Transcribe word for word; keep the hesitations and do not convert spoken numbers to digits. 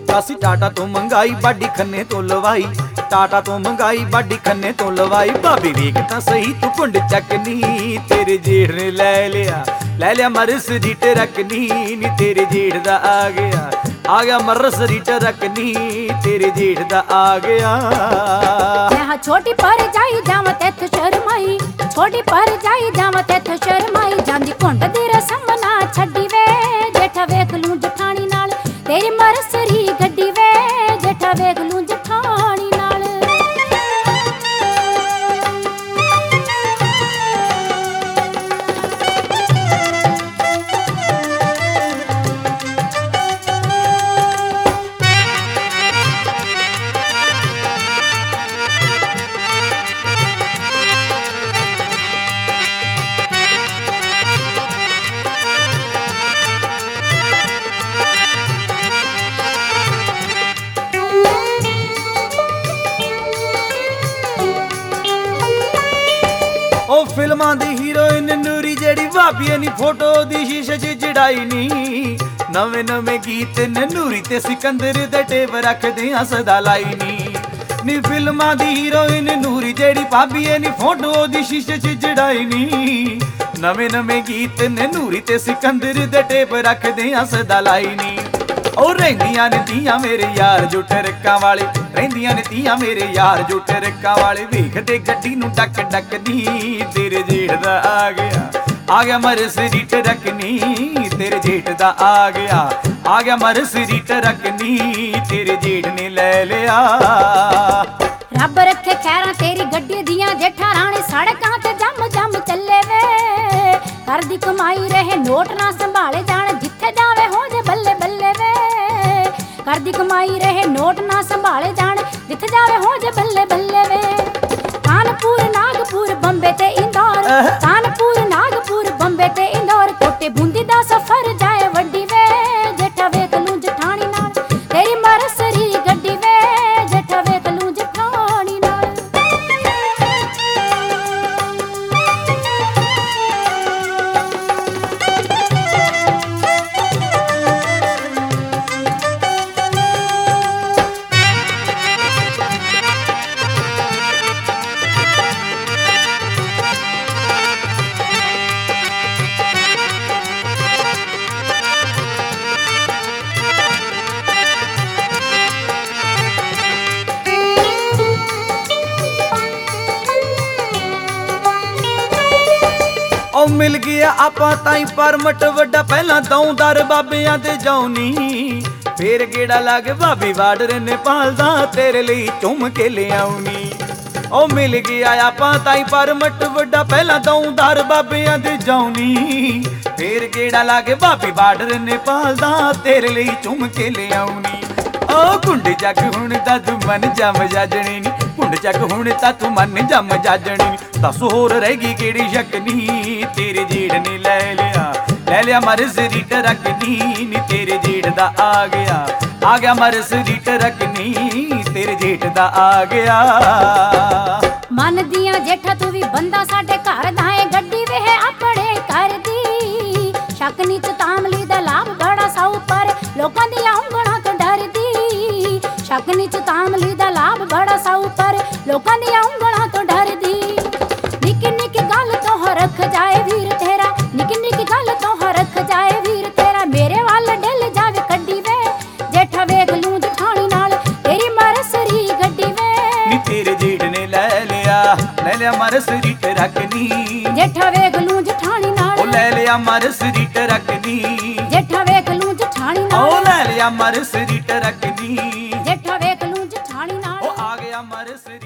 ਅਸੀਂ ਟਾਟਾ ਤੋਂ ਮੰਗਾਈ ਬਾਡੀ ਖੰਨੇ ਤੋਂ ਲਵਾਈ, ਟਾਟਾ ਤੋਂ ਮੰਗਾਈ ਬਾਡੀ ਖੰਨੇ ਤੋਂ ਲਵਾਈ। ਭਾਬੀ ਵੇਖ ਤਾਂ ਸਹੀ ਤੂੰ ਕੁੰਡ ਚੱਕਨੀ, ਤੇਰੇ ਜੇਠ ਨੇ ਲੈ ਲਿਆ ਲੈ ਲਿਆ ਮਰਸਡੀਟ ਰੱਖਨੀ ਨੀ, ਤੇਰੇ ਜੇਠ ਦਾ ਆ ਗਿਆ ਆ ਗਿਆ ਮਰਸਡੀਟ ਰੱਖਨੀ, ਤੇਰੇ ਜੇਠ ਦਾ ਆ ਗਿਆ। ਮੈਂ ਛੋਟੀ ਪਰ ਜਾਈ ਜਾਵਾਂ ਤੈਥੋਂ ਸ਼ਰਮਾਈ, ਛੋਟੀ ਪਰ ਜਾਈ ਜਾਵਾਂ ਤੈਥੋਂ ਸ਼ਰਮਾਈ। ਜਾਂਦੀ ਕੁੰਡ ਦੀ ਰਸਮ ਨਾ ਛੱਡੀ ਵੇ, ਜੇਠਾ ਵੇਖ ਲੂੰ ਜਠਾਣੀ ਨਾਲ ਤੇਰੀ ਮਰਸਰੀ ਗੱਡੀ ਵੇ, ਜੇਠਾ ਵੇਖ ਲੂੰ ਜਠਾਣੀ ਨਾਲ। ਉਹ ਫਿਲਮਾਂ ਦੀ ਹੀਰੋਇਨ ਨੂਰੀ ਜਿਹੜੀ ਭਾਬੀਆਂ ਨੀ ਫੋਟੋ ਦੀ ਸ਼ੀਸ਼ੇ 'ਚ ਜੜਾਈ ਨੀ, ਨਵੇਂ ਨਵੇਂ ਗੀਤ ਨੇ ਨੂਰੀ ਤੇ ਸਿਕੰਦਰ ਦੇ ਟੇਪ ਰੱਖਦੇ ਆ ਸਦਾ ਲਾਈ ਨੀ। ਨੀ ਫਿਲਮਾਂ ਦੀ ਹੀਰੋਇਨ ਨੂਰੀ ਜਿਹੜੀ ਭਾਬੀਆਂ ਨੀ ਫੋਟੋ ਦੀ ਸ਼ੀਸ਼ੇ 'ਚ ਜੜਾਈ ਨੀ, ਨਵੇਂ ਨਵੇਂ ਗੀਤ ਨੇ ਨੂਰੀ ਤੇ ਸਿਕੰਦਰ ਦੇ ਟੇਪ ਰੱਖਦੇ ਆ ਸਦਾ ਲਾਈ ਨੀ। ਉਹ ਰਹਿੰਦੀਆਂ ਨੇ ਧੀਆਂ ਮੇਰੇ ਯਾਰ ਜੋ ਟਰਕਾਂ ਵਾਲੇ, ਰਹਿੰਦੀਆਂ ਨੇ ਧੀਆਂ ਮੇਰੇ ਯਾਰ ਜੋ ਟਰਕਾਂ ਵਾਲੇ। ਵੇਖਦੇ ਗੱਡੀ ਨੂੰ ਡੱਕ ਡੱਕਦੀ, ਤੇਰੇ ਜੇਠ ਦਾ ਆ ਗਿਆ ਆ ਗਿਆ ਮਰਸਡੀਟ ਰੱਖਨੀ, ਤੇਰੇ ਜੇਠ ਦਾ ਆ ਗਿਆ ਆ ਗਿਆ ਮਰਸਡੀਟ ਰੱਖਨੀ, ਤੇਰੇ ਜੇਠ ਨੇ ਲੈ ਲਿਆ। ਰੱਬ ਰੱਖੇ ਖੈਰਾਂ ਤੇਰੀ ਗੱਡੀ ਦੀਆਂ, ਜੇਠਾ ਰਾਣੇ ਸੜਕਾਂ ਤੇ ਜੰਮ ਜੰਮ ਚੱਲੇ ਵੇ। ਘਰ ਦੀ ਕਮਾਈ ਰਹੇ ਨੋਟ ਨਾ ਸੰਭਾਲੇ ਜਾਣ, ਜਿੱਥੇ ਜਾਵੇ ਹੋ ਜੇ ਬੱਲੇ ਬੱਲੇ ਵੇ। ਘਰ ਦੀ ਕਮਾਈ ਰਹੇ ਨੋਟ ਨਾ ਸੰਭਾਲੇ ਜਾਣ, ਜਿੱਥੇ ਜਾਵੇ ਹੋ ਜੇ ਬੱਲੇ ਬੱਲੇ ਵੇ। ਕਾਨਪੁਰ ਨਾਗਪੁਰ ਬੰਬੇ ਤੇ ਇੰਦੌਰ, ਕਾਨਪੁਰ ਨਾਗਪੁਰ ਬੰਬੇ ਤੇ ਇੰਦੌਰ। ਕੋਟੇ ਬੂੰਦੀ ਦਾ ਸਫ਼ਰ ਜਾਏ ਵੱਡੀ ਵੇ, ਜੇਠਾ ਵੇਖ ਲੂੰ ਜਠਾਣੀ ਨਾਲ ਤੇਰੀ ਮਰਸਰੀ ਗੱਡੀ ਵੇ, ਜੇਠਾ ਵੇਖ ਲੂੰ ਜਠਾਣੀ ਨਾਲ। ਉਹ ਮਿਲ ਗਿਆ ਆਪਾਂ ਤਾਈ ਪਰਮਟ ਵੱਡਾ, ਪਹਿਲਾਂ ਦੌਂਦਰ ਬਾਬਿਆਂ ਤੇ ਜਾਉਣੀ, ਫੇਰ ਗੇੜਾ ਲਾ ਕੇ ਭਾਬੀ ਬਾਰਡਰ ਨੇਪਾਲ ਦਾ ਤੇਰੇ ਲਈ ਚੁੰਮ ਕੇ ਲਿਆਉਣੀ। ਉਹ ਮਿਲ ਗਿਆ ਆਪਾਂ ਤਾਈ ਪਰਮਟ ਵੱਡਾ, ਪਹਿਲਾਂ ਦੌਂਦਰ ਬਾਬਿਆਂ ਤੇ ਜਾਉਣੀ, ਫੇਰ ਗੇੜਾ ਲਾ ਕੇ ਭਾਬੀ ਬਾਰਡਰ ਨੇਪਾਲ ਦਾ ਤੇਰੇ ਲਈ ਚੁੰਮ ਕੇ ਲਿਆਉਣੀ। ਉਹ ਕੁੰਡ ਜੱਗ ਹੁਣ ਤਾਂ ਤੂੰ ਮਨ ਜਮ ਜਾਜਣੀ ਨੀ, ਕੁੰਡ ਜੱਗ ਹੁਣ ਤਾਂ ਤੂੰ ਮਨ ਜਮ ਜਾਜਣੀ ਨੀ। ਦੱਸ ਹੋਰ ਰਹਿ ਗਈ ਕਿਹੜੀ ਸ਼ੱਕਨੀ, ਤੇਰੇ ਜੇਠ ਨੇ ਲੈ ਲਿਆ ਲੈ ਲਿਆ ਮਰਸਡੀਟ ਰੱਖਨੀ ਨੀ, ਤੇਰੇ ਜੇਠ ਦਾ ਆ ਗਿਆ ਆ ਗਿਆ ਮਰਸਡੀਟ ਰੱਖਨੀ, ਤੇਰੇ ਜੇਠ ਦਾ ਆ ਗਿਆ। ਮੰਨਦੀਆਂ ਜੇਠਾ ਤੂੰ ਵੀ ਬੰਦਾ ਸਾਡੇ ਘਰ ਦਾ ਏ, ਗੱਡੀ ਵੇਹ ਆਪਣੇ ਘਰ ਦੀ। ਸ਼ੱਕ ਨੀ ਚ ਤਾਮਲੀ ਦਾ ਲਾਭ ਬੜਾ ਸਾਊ, ਪਰ ਲੋਕਾਂ ਦੀਆਂ ਉਂਗਲਾਂ ਤੋਂ ਡਰਦੀ। ਸ਼ੱਕ ਨੀ ਚ ਤਾਮਲੀ ਦਾ ਲਾਭ ਬੜਾ ਸਾਊ, ਪਰ ਲੋਕਾਂ ਦੀਆਂ ਉਂਗਲਾਂ ਤੋਂ ਡਰਦੀ। ਨਿੱਕੀ ਨਿੱਕੀ ਗੱਲ ਤੋਂ ਹਰਖ ਜਾਏ ਵੀਰ ਤੇਰਾ, ਨਿੱਕੀ ਨਿੱਕੀ ਗੱਲ ਤੋਂ ਹਰਖ ਜਾਏ ਵੀਰ ਤੇਰਾ। ਮੇਰੇ ਵੱਲ ਡਿੱਲ ਜਾਵੇ ਕੱਢੀ ਵੇ, ਜੇਠਾ ਵੇਖ ਲੂੰ ਜਠਾਣੀ ਨਾਲ ਤੇਰੀ ਮਰਸਰੀ ਗੱਡੀ ਵੇ। ਨੀ ਤੇਰੇ ਜੇਠ ਨੇ ਲੈ ਲਿਆ ਲੈ ਲਿਆ ਮਰਸਡੀਟ ਰੱਖਨੀ, ਜੇਠਾ ਵੇਖ ਲੂੰ ਜਠਾਣੀ ਨਾਲ ਉਹ ਲੈ ਲਿਆ ਮਰਸਡੀਟ ਰੱਖਨੀ, ਜੇਠਾ ਵੇਖ ਲੂੰ ਜਠਾਣੀ ਨਾਲ ਉਹ ਲੈ ਲਿਆ ਮਰਸਡੀਟ ਰੱਖਨੀ, ਜੇਠਾ ਵੇਖ ਲੂੰ ਜਠਾਣੀ ਨਾਲ ਉਹ ਆ ਗਿਆ ਮਰਸਡੀਟ।